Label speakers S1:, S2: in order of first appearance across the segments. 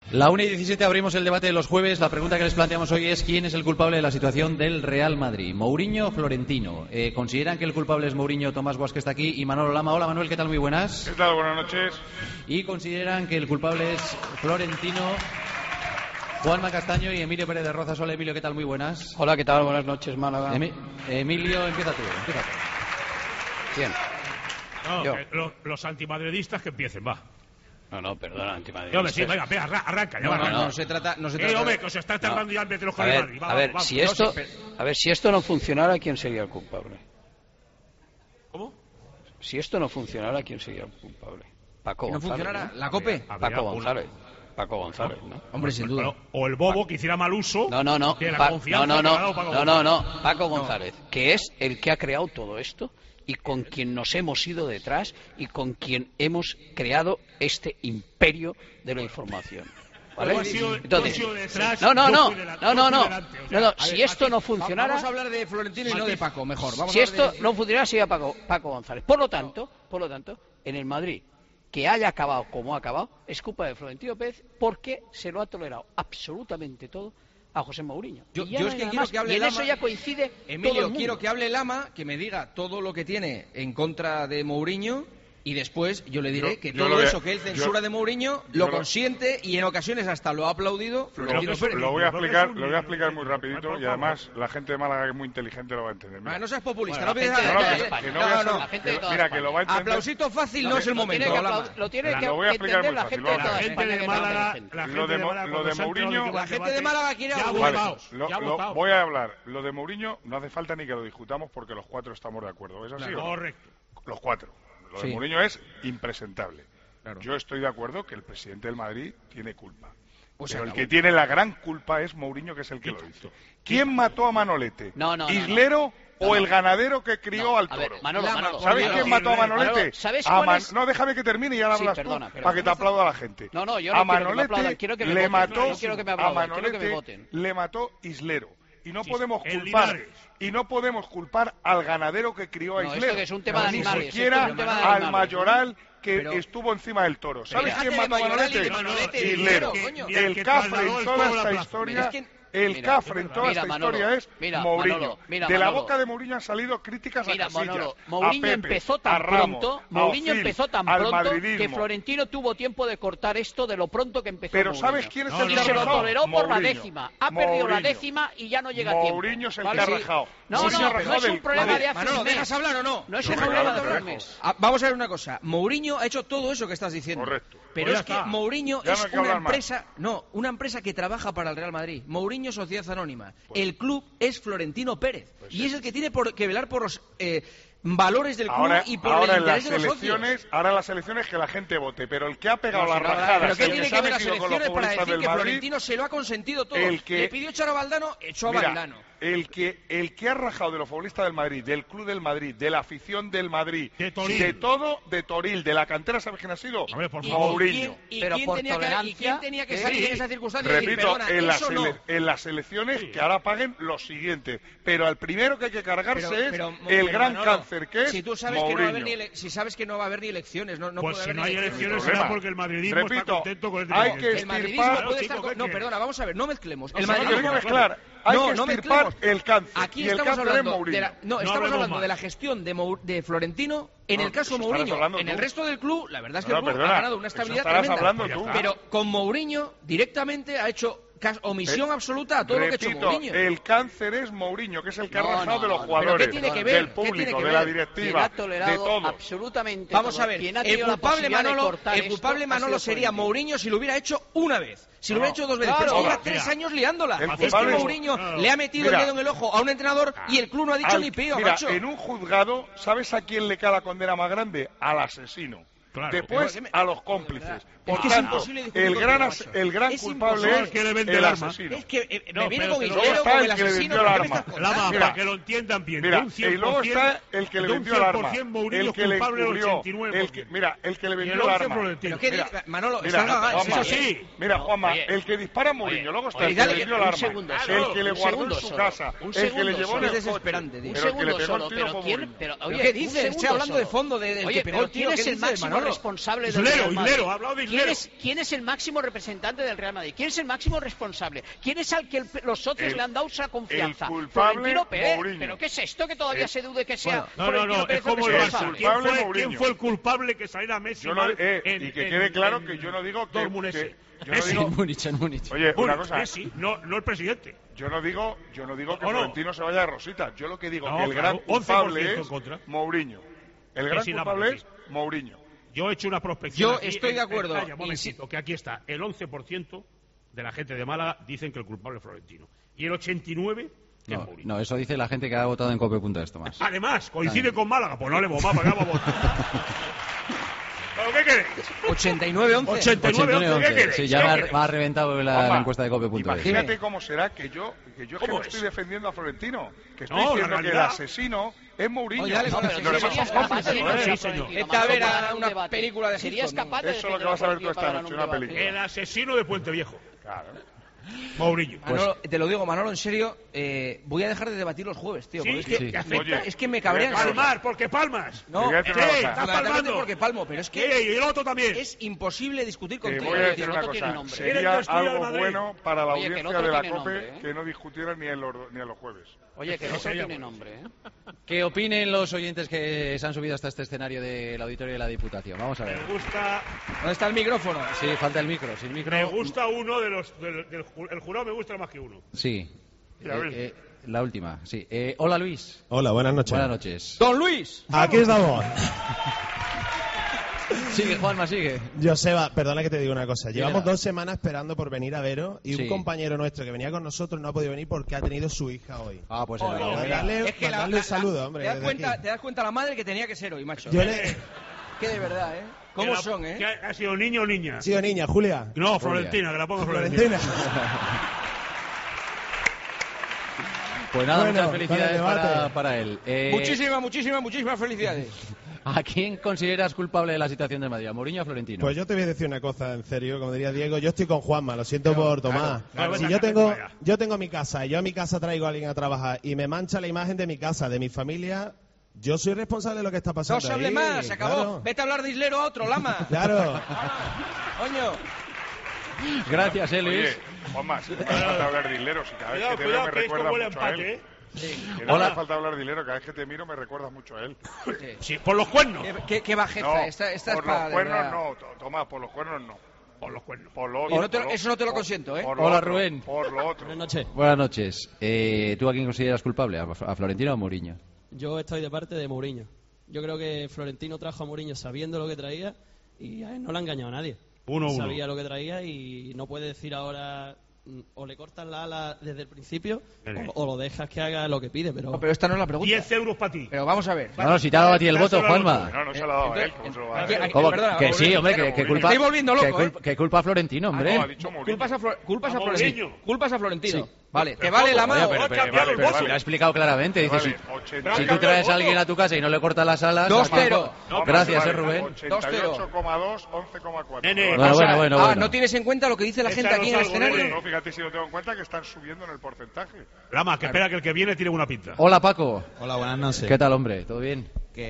S1: La 1:17 abrimos el debate de los jueves. La pregunta que les planteamos hoy es: ¿quién es el culpable de la situación del Real Madrid? ¿Mourinho o Florentino? ¿Consideran que el culpable es Mourinho? Tomás Guas, que está aquí, y Manolo Lama. Hola Manuel, ¿qué tal? Muy buenas.
S2: ¿Qué tal? Buenas noches.
S1: Y consideran que el culpable es Florentino, Juanma Castaño y Emilio Pérez de Rozas. Hola Emilio, ¿qué tal? Muy buenas.
S3: Hola, ¿qué tal? Buenas noches, Málaga.
S1: Emilio, empieza tú.
S3: ¿Quién?
S4: No, los antimadridistas que empiecen, va.
S3: No, perdona, antimadridistas.
S4: Sí, venga, arranca, ya
S1: No se trata
S4: hombre, que os está tardando ya en meteros con el Madrid.
S3: A ver, si esto no funcionara, ¿quién sería el culpable?
S4: ¿Cómo?
S3: Si esto no funcionara, ¿quién sería el culpable? Paco González.
S1: ¿No funcionara?
S3: ¿No?
S1: ¿La COPE?
S3: Paco González. Paco González, ¿no?
S1: Hombre, sin duda.
S4: O el bobo que hiciera mal uso.
S3: No.
S4: De la confianza que ha dado Paco González.
S3: Paco González, que es el que ha creado todo esto y con quien nos hemos ido detrás y con quien hemos creado este imperio de la información. ¿Vale? Entonces, no. Si esto no funcionara,
S1: vamos a hablar de Florentino y no de Paco, mejor.
S3: Si esto no funcionara, sería Paco González. Por lo tanto, en el Madrid, que haya acabado como ha acabado, es culpa de Florentino Pérez, porque se lo ha tolerado absolutamente todo a José Mourinho.
S1: Yo es que quiero que hable
S3: y en
S1: Lama.
S3: eso ya coincide
S1: Emilio,
S3: todo el mundo.
S1: quiero que hable Lama, que me diga todo lo que tiene en contra de Mourinho, y después yo le diré que todo eso que él censura de Mourinho lo consiente y en ocasiones hasta lo ha aplaudido Florentino Pérez.
S2: Lo voy a explicar muy rapidito y además la gente de Málaga, que es muy inteligente, lo va a entender.
S1: No seas populista,
S3: no pides
S2: Mira, que lo va a entender.
S1: Aplausito fácil no es el momento.
S3: Lo tiene que
S2: lo voy a explicar
S3: entender
S2: muy
S3: la
S2: fácil.
S3: gente de toda España.
S2: Lo de Mourinho,
S1: la gente de Málaga quiere
S2: voy a hablar. Lo de Mourinho no hace falta ni que lo discutamos porque los cuatro estamos de acuerdo. ¿Es así?
S4: Correcto.
S2: Los cuatro. Lo de Mourinho es impresentable. Claro. Yo estoy de acuerdo que el presidente del Madrid tiene culpa. Pero el que tiene la gran culpa es Mourinho, que es el que lo hizo. ¿Quién mató a Manolete? ¿Islero o el ganadero que crió al toro?
S3: A ver, Manolo,
S2: ¿Sabes quién mató a Manolete?
S3: No,
S2: déjame que termine y ahora hablas tú para que te aplauda la gente.
S3: Yo no
S2: a Manolete
S3: quiero que me
S2: le
S3: voten.
S2: mató
S3: No quiero que me aplaudan,
S2: a Manolete le mató Islero. Y no podemos culpar al ganadero que crió a Islero.
S3: Esto que es un tema de animales,
S2: ni siquiera al mayoral que estuvo encima del toro. ¿Sabes quién mató a Manolete? Islero. El cafre en toda esta historia. El cafre en toda esta historia es Mourinho. De la boca de Mourinho han salido críticas a Casillas,
S3: Mourinho
S2: a Pepe,
S3: empezó
S2: a
S3: tan
S2: Ramos,
S3: pronto,
S2: a Ozil, al madridismo.
S3: que Florentino tuvo tiempo de cortar esto de lo pronto que empezó.
S2: Pero
S3: Mourinho.
S2: ¿sabes quién es el que
S3: Y
S2: ha
S3: se lo
S2: rajado?
S3: toleró por la
S2: Mourinho.
S3: décima. Ha perdido la décima y ya no llega a tiempo.
S2: Mourinho es el que ha rajado.
S3: No es un problema de hace un mes.
S1: ¿Dejas hablar o no?
S3: No es un problema de hace un mes.
S1: Vamos a ver una cosa. Mourinho ha hecho todo eso que estás diciendo.
S2: Correcto.
S1: Pero es que Mourinho es una empresa,
S2: una
S1: empresa que trabaja para el Real Madrid. Mourinho Sociedad Anónima. El club es Florentino Pérez y es el que tiene que velar por los valores del club y por el interés de los socios.
S2: Ahora en las elecciones que la gente vote, pero el que ha pegado la rajada,
S1: ¿pero qué tiene que ver las elecciones para decir que Florentino se lo ha consentido todo? Le pidió echar a Valdano, echó a Valdano.
S2: El que ha rajado de los futbolistas del Madrid, del club del Madrid, de la afición del Madrid, de todo, de Toril, de la cantera, ¿sabes quién ha sido? Mourinho.
S1: ¿Y quién tenía que salir en esa circunstancia?
S2: Repito, en las elecciones que ahora paguen lo siguiente, pero al primero que hay que cargarse es el gran cáncer que es Mourinho.
S1: Si sabes que no va a haber ni elecciones, no
S4: pues
S1: puede haber
S4: si no hay elecciones
S2: problema.
S4: será porque el madridismo está contento con el
S2: hay que estirpar...
S1: No, perdona, vamos a ver, no mezclemos.
S2: El madridismo mezclar. Hay que estirpar el cáncer.
S1: Aquí
S2: y el
S1: estamos
S2: cáncer es
S1: hablando
S2: Mourinho.
S1: estamos hablando de la gestión de Florentino en el caso Mourinho. En el resto del club, la verdad es que el club ha ganado una estabilidad tremenda. Pero con Mourinho directamente ha hecho omisión absoluta a todo lo que ha hecho Mourinho.
S2: El cáncer es Mourinho, que es el que ha rajado de los jugadores, del público, de la directiva, de todo.
S3: Absolutamente.
S1: Vamos a ver, el culpable Manolo sería Mourinho si lo hubiera hecho una vez. Si lo hubiera hecho dos veces, pero lleva 3 años liándola. Es que Mourinho le ha metido el dedo en el ojo a un entrenador y el club no ha dicho ni pío, macho.
S2: En un juzgado, ¿sabes a quién le cae la condena más grande? Al asesino. Claro, después a los cómplices. Por tanto, el gran culpable es el asesino.
S1: Es que me viene con Islero, con el asesino.
S4: Lama, para que lo entiendan bien.
S2: Mira, y luego está el que le vendió el arma. El que le encubrió. El que le vendió el arma.
S1: Manolo,
S2: eso sí. Mira, Juanma, el que dispara a Mourinho. Luego está el que le vendió el arma. El que le guardó en su casa. El que le llevó en el coche.
S1: Desesperante,
S3: un segundo solo.
S1: ¿Pero qué dices? Estoy hablando de fondo del que pegó el tiro. ¿Qué dices, Manolo?
S3: responsable del Real Madrid?
S4: Islero, ha hablado de Islero.
S3: ¿Quién es el máximo representante del Real Madrid? ¿Quién es el máximo responsable? ¿Quién es al que los socios le han dado esa confianza?
S2: El culpable,
S3: Florentino Pérez.
S2: Mourinho.
S3: ¿Pero qué es esto que todavía se dude que sea
S4: No, es como el Barça. ¿Quién fue el culpable que saliera Messi mal?
S2: Y que quede claro que yo no digo que...
S4: En
S5: Múnich.
S2: Oye, una cosa.
S4: Messi, no el presidente.
S2: Yo no digo que Florentino se vaya de rosita. Yo lo que digo que el
S4: claro,
S2: gran culpable es
S4: Mourinho.
S2: El gran culpable es Mourinho.
S4: Yo he hecho una prospección.
S1: Yo estoy de acuerdo.
S4: Que aquí está. El 11% de la gente de Málaga dicen que el culpable es Florentino. Y el 89% es Mourinho.
S5: No, eso dice la gente que ha votado en Cope.es, Tomás.
S4: Además, coincide con Málaga. Pues no le vamos a votar. ¿Pero qué queréis?
S1: 89-11.
S4: 89-11, ¿qué queréis?
S5: Sí, ya me ha reventado la encuesta de Cope.es.
S2: Imagínate cómo será que yo no estoy defendiendo a Florentino, que estoy diciendo que el asesino es Mourinho.
S1: Esta era una película de
S3: ¿Serías capaz de
S2: eso es lo que vas a ver tú esta noche, una película.
S4: El asesino de Puente Viejo.
S2: Claro.
S4: Mourinho.
S1: Manolo, te lo digo, Manolo, en serio, voy a dejar de debatir los jueves, tío.
S4: Sí,
S1: es que me cabrean.
S4: Palmar, porque palmas.
S1: No,
S4: estás palmando.
S1: Porque palmo, pero es que
S4: y el otro también.
S1: es imposible discutir contigo.
S2: Voy a decir una cosa, sería algo bueno para la audiencia de la COPE que no discutieran ni a los jueves.
S3: Oye, que no tiene nombre, ¿eh?
S5: ¿Qué opinen los oyentes que se han subido hasta este escenario del auditorio de la Diputación? Vamos a ver.
S4: Me gusta...
S1: ¿Dónde está el micrófono?
S5: Sí, falta el micro. Sin micro...
S4: Me gusta uno de los... el jurado me gusta más que uno.
S5: Sí. La última, sí. Hola, Luis.
S6: Hola, buenas noches.
S5: Buenas noches.
S1: ¡Don Luis!
S6: Aquí estamos.
S5: Sigue, Juanma, sigue.
S6: Joseba, perdona que te diga una cosa. Llevamos 2 semanas esperando por venir a veros y un compañero nuestro que venía con nosotros no ha podido venir porque ha tenido su hija hoy.
S5: Ah, pues
S6: darle un saludo, hombre.
S1: ¿Te das cuenta la madre que tenía que ser hoy, macho?
S6: Que
S1: de verdad, ¿eh? ¿Cómo son, eh?
S4: ¿Ha sido niño o niña?
S6: Ha sido niña, Julia.
S4: No, Florentina, que la pongo Florentina.
S5: Pues nada, muchas felicidades para él.
S1: Muchísimas felicidades.
S5: ¿A quién consideras culpable de la situación del Madrid? ¿A Mourinho o a Florentino?
S6: Pues yo te voy a decir una cosa, en serio, como diría Diego, yo estoy con Juanma, lo siento por Tomás. Si yo tengo mi casa y yo a mi casa traigo a alguien a trabajar y me mancha la imagen de mi casa, de mi familia, yo soy responsable de lo que está pasando.
S1: No se hable más, se acabó. Claro. Vete a hablar de Islero a otro, Lama.
S6: Claro.
S1: Coño.
S5: Gracias, Luis.
S2: Oye, Juanma, si no hace falta hablar de Islero, si cada vez que te veo me recuerda mucho a él.
S1: Sí.
S2: Que no hace falta hablar de Islero, cada vez que te miro me recuerdas mucho a él.
S4: Sí, por los cuernos.
S1: Qué bajeza.
S2: No,
S1: esta
S2: por los cuernos no, Tomás, por los cuernos no.
S4: Por los cuernos.
S2: Por lo otro,
S1: eso no te lo consiento, ¿eh?
S5: Hola, Rubén.
S2: Por lo otro.
S5: Buenas noches. ¿Tú a quién consideras culpable? ¿A Florentino o a Mourinho?
S7: Yo estoy de parte de Mourinho. Yo creo que Florentino trajo a Mourinho sabiendo lo que traía y a él no le ha engañado a nadie. Sabía lo que traía y no puede decir ahora o le cortas la ala desde el principio o lo dejas que haga lo que pide. Pero
S1: esta no es la pregunta.
S4: 10 euros para ti.
S1: Pero vamos a ver.
S5: No, si te ha dado a ti el voto, Juanma.
S2: No se lo ha dado a él. ¿Cómo se lo va a dar?
S1: Perdona,
S5: que sí, hombre, que culpa.
S1: Estoy volviendo loco,
S5: que culpa a Florentino, hombre.
S2: No, ha dicho Mourinho.
S1: Culpas a Florentino. Sí. Vale, te vale la mano.
S5: Pero lo ha explicado claramente. Dice, si tú traes a alguien a tu casa y no le cortas las alas...
S1: 2-0.
S5: Gracias, Rubén.
S2: 88,2, 11,4.
S5: Bueno.
S1: ¿No tienes en cuenta lo que dice la gente aquí en el escenario?
S2: No, fíjate si no tengo en cuenta que están subiendo en el porcentaje.
S4: Lama, que espera que el que viene tiene una pinta.
S5: Hola, Paco.
S8: Hola, buenas noches.
S5: ¿Qué tal, hombre? ¿Todo bien?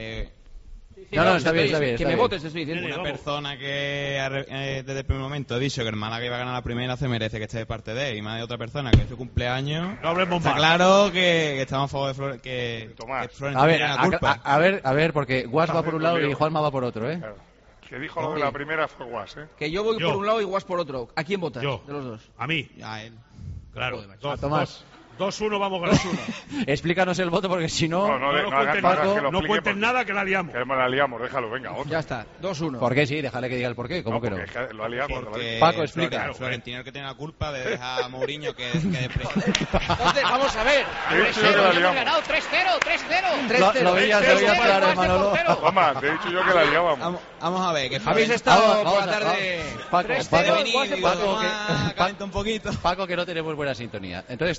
S5: No, está bien.
S1: Que me votes, te estoy diciendo.
S8: Una persona que desde el primer momento ha dicho que el Málaga iba a ganar la primera se merece que esté de parte de él. Y más de otra persona que es su cumpleaños.
S4: No hablemos
S8: más. Está claro que estamos a favor de
S2: Florentino.
S5: A ver, porque Guas va por un lado y Juanma va por otro, ¿eh?
S2: Claro. Que dijo lo de la primera fue Guas, ¿eh?
S1: Que yo voy por un lado y Guas por otro. ¿A quién votas?
S4: Yo.
S1: De los dos.
S4: A mí.
S8: A él.
S4: Claro.
S5: Tomás.
S4: 2-1, vamos con 2-1.
S5: Explícanos el voto porque si no...
S4: No cuentes nada que la liamos.
S2: Que la liamos, déjalo, venga, otro.
S1: Ya está, 2-1.
S5: ¿Por qué sí? Déjale que diga el porqué. ¿Cómo que no?
S2: Es que lo ha liado
S8: porque
S5: Paco, explica.
S8: Florentino es el que tiene la culpa de dejar a Mourinho que
S1: Entonces, vamos a ver.
S3: Hemos ganado 3-0.
S5: Lo veías claro, Manolo.
S2: Vamos, te he dicho yo que la liábamos.
S8: Vamos a ver.
S1: Habéis estado por la tarde...
S5: Paco, que no tenemos buena sintonía. Entonces tú culpas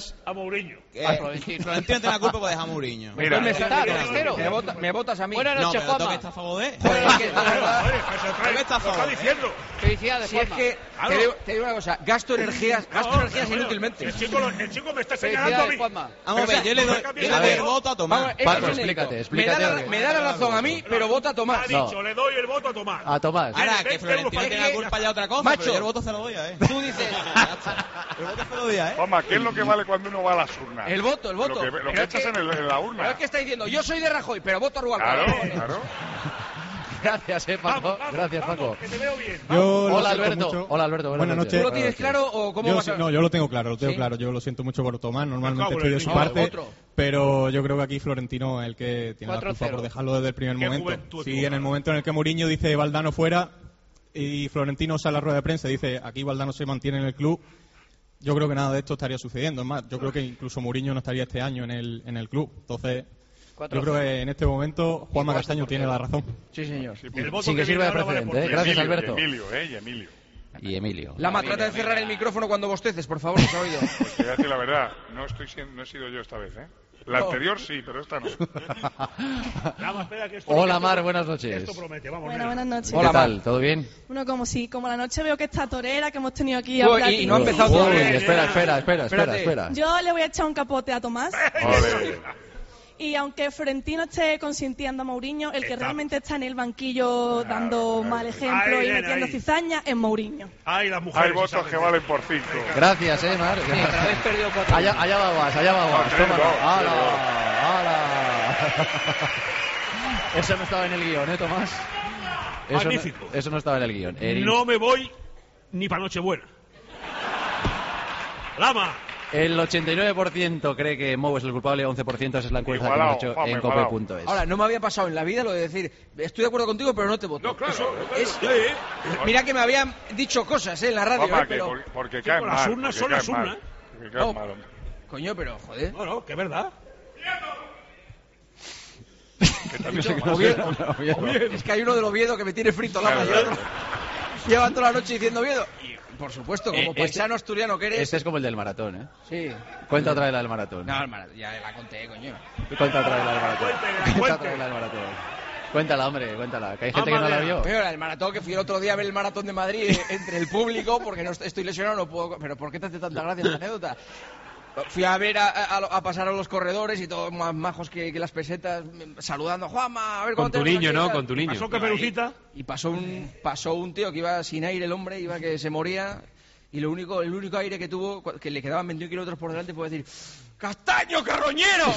S8: votas
S4: a Mourinho.
S8: Florentino tiene la culpa por dejar a Mourinho.
S1: Mira, me votas a mí.
S3: Buenas noches, Juanma.
S8: ¿Toque está a favor de?
S4: ¿Qué está diciendo?
S3: Felicidades,
S1: Si es que te digo una cosa, gasto energías inútilmente.
S4: El chico me está señalando a mí.
S3: Juanma.
S8: Vamos a ver, yo le doy el voto a Tomás.
S5: Paco, explícate.
S1: Me da la razón a mí, pero vota a Tomás.
S4: Ha dicho, le doy el voto a Tomás.
S5: A Tomás.
S8: Ahora, que Florentino tiene la culpa ya otra cosa,
S1: Macho,
S8: pero yo el voto se lo doy a él.
S1: Tú dices...
S8: El voto se lo doy a él.
S2: Toma, ¿qué es lo que vale cuando uno va a las urnas?
S1: El voto.
S2: Lo que echas en la urna.
S1: Pero es que está diciendo, yo soy de Rajoy, pero voto a Rubalcaba.
S2: Claro.
S5: Gracias, Paco. Gracias, Paco.
S4: Que te veo bien.
S5: Hola, Alberto. Hola, Alberto.
S9: Buenas noches.
S1: ¿Tú lo tienes claro o cómo vas a...?
S9: No, yo lo tengo claro, Yo lo siento mucho por Tomás, normalmente estoy de su parte, pero yo creo que aquí Florentino es el que tiene la culpa por dejarlo desde el primer momento. Sí, en el momento en el que Mourinho dice Valdano fuera y Florentino sale a la rueda de prensa y dice aquí Valdano se mantiene en el club, yo creo que nada de esto estaría sucediendo. Es más, yo creo que incluso Mourinho no estaría este año en el club. Entonces... Yo creo que en este momento Juanma Castaño tiene la razón.
S1: Sí, señor.
S5: Sin que sirva de precedente. Gracias, Alberto.
S2: Y Emilio.
S1: Lama, trata de cerrar el micrófono cuando bosteces, por favor, ¿se ha oído?
S2: Pues te voy a decir la verdad, no he sido yo esta vez, ¿eh? La anterior sí, pero esta no.
S5: Hola, Mar, buenas noches.
S4: Esto promete, vamos.
S10: Bueno, buenas noches.
S5: ¿Qué tal? ¿Todo bien?
S10: Bueno, como la noche veo que está torera, que hemos tenido aquí a Platini.
S1: Y no ha empezado todavía.
S5: Espera.
S10: Yo le voy a echar un capote a Tomás.
S2: Vale.
S10: Y aunque Florentino esté consintiendo a Mourinho, el que realmente está en el banquillo dando mal ejemplo y metiendo cizaña es Mourinho.
S2: Hay votos que valen por 5.
S5: Gracias, Mar.
S1: Sí, pero habéis perdido 4.
S5: Allá va más. Tómalo. ¡Hala! Eso no estaba en el guión, Tomás?
S4: Magnífico.
S5: Eso no estaba en el guión.
S4: No me voy ni para Nochebuena. Lama.
S5: El 89% cree que Mou es el culpable, 11% esa es la encuesta que hemos hecho en cope.es.
S1: Ahora, no me había pasado en la vida lo de decir, estoy de acuerdo contigo, pero no te voto.
S4: No, claro.
S1: Mira que me habían dicho cosas en la radio, pero...
S2: Porque caen mal.
S4: Las urnas son las urnas.
S1: Coño, pero, joder.
S4: No, que es verdad.
S1: Es que hay uno del Oviedo que me tiene frito la mañana. Lleva toda la noche diciendo Oviedo. Por supuesto, como paisano asturiano que eres...
S5: Este es como el del maratón, ¿eh?
S1: Sí.
S5: Cuenta otra vez la del maratón.
S1: No, ya la conté, coño.
S5: Cuenta otra vez la del maratón. Cuéntala, hombre, cuéntala. Que hay gente que no la vio.
S1: Pero el maratón, que fui el otro día a ver el maratón de Madrid entre el público, porque no estoy lesionado, no puedo... Pero ¿por qué te hace tanta gracia esta anécdota? Fui a ver a pasar a los corredores y todos más majos que las pesetas, saludando a Juanma, a ver cómo te...
S11: Con tu niño, ¿no? Con tu niño.
S4: ¿Pasó Caperucita?
S1: Y pasó un tío que iba sin aire, el hombre, iba que se moría, y el único aire que tuvo, que le quedaban 21 kilómetros por delante, fue decir: ¡Castaño, carroñero!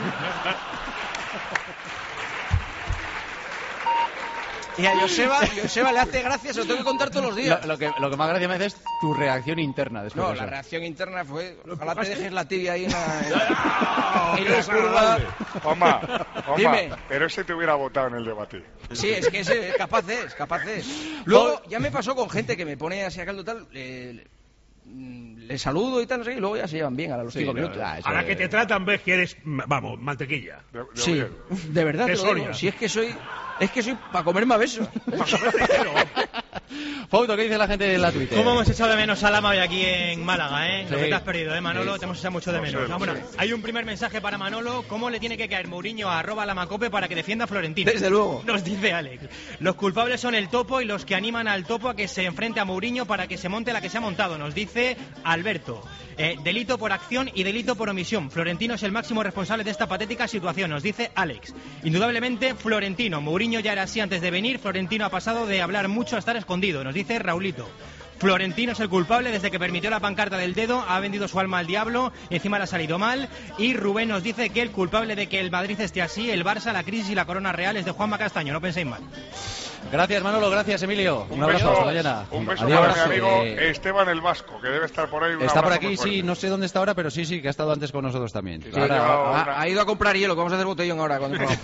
S1: Y a Joseba le hace gracia, se lo tengo que contar todos los días.
S5: Lo que más gracia me hace es tu reacción interna después de eso.
S1: La reacción interna fue: ojalá te dejes la tibia ahí en la curva.
S2: Toma, dime. Pero ese te hubiera votado en el debate.
S1: Sí, es que ese capaz es. Luego ya me pasó con gente que me pone así a caldo tal, le saludo y tal, no sé, y luego ya se llevan bien a los 5 minutos.
S4: A la que te tratan ves que eres, vamos, mantequilla.
S1: Sí, de verdad te lo digo. Si es que soy para comerme a besos.
S5: Fauto, ¿qué dice la gente de la Twitter?
S12: ¿Cómo hemos echado de menos a Lama hoy aquí en Málaga,
S5: Sí.
S12: Lo que te has perdido, Manolo,
S5: Sí.
S12: te hemos echado mucho de menos. Bueno, hay un primer mensaje para Manolo. ¿Cómo le tiene que caer Mourinho a @lamacope para que defienda a Florentino?
S1: Desde luego.
S12: Nos dice Alex. Los culpables son el Topo y los que animan al Topo a que se enfrente a Mourinho para que se monte la que se ha montado. Nos dice Alberto. Delito por acción y delito por omisión. Florentino es el máximo responsable de esta patética situación, nos dice Alex. Indudablemente Florentino. Mourinho ya era así antes de venir. Florentino ha pasado de hablar mucho a estar escondido, nos dice Raulito. Florentino es el culpable desde que permitió la pancarta del dedo, ha vendido su alma al diablo, encima le ha salido mal. Y Rubén nos dice que el culpable de que el Madrid esté así, el Barça, la crisis y la corona real es de Juanma Castaño, no penséis mal.
S5: Gracias, Manolo, gracias, Emilio. Un abrazo, hasta mañana.
S2: Un beso
S5: Adiós.
S2: para mi amigo Esteban el Vasco, que debe estar por ahí.
S5: Está por aquí, sí, no sé dónde está ahora, pero sí, que ha estado antes con nosotros también.
S1: Sí, ha ido a comprar hielo, que vamos a hacer botellón ahora.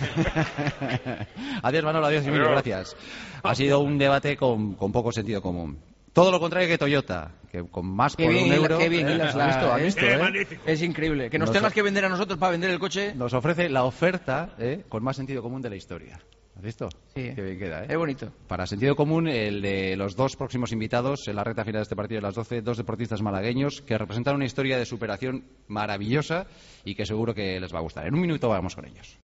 S5: Adiós, Manolo, adiós, Emilio, gracias. Ha sido un debate con poco sentido común. Todo lo contrario que Toyota, que con más por un euro...
S1: Qué bien,
S5: ¿has visto?
S1: Es increíble. Que nos tengas que vender a nosotros para vender el coche.
S5: Nos ofrece la oferta con más sentido común de la historia. ¿Has visto?
S1: Sí.
S5: Qué bien queda, ¿eh?
S1: Es bonito.
S5: Para sentido común, el de los dos próximos invitados en la recta final de este partido de las 12, dos deportistas malagueños que representan una historia de superación maravillosa y que seguro que les va a gustar. En un minuto vamos con ellos.